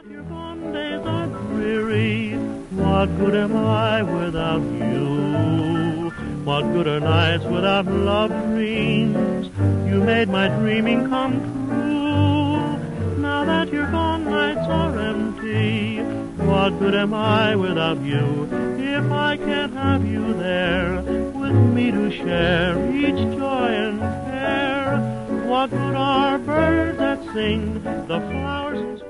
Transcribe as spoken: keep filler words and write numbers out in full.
Your gone days are dreary. What good am I without you? What good are nights without love dreams? You made my dreaming come true. Now that you're gone, nights are empty. What good am I without you? If I can't have you there with me to share each joy and care, what good are birds that sing, the flowers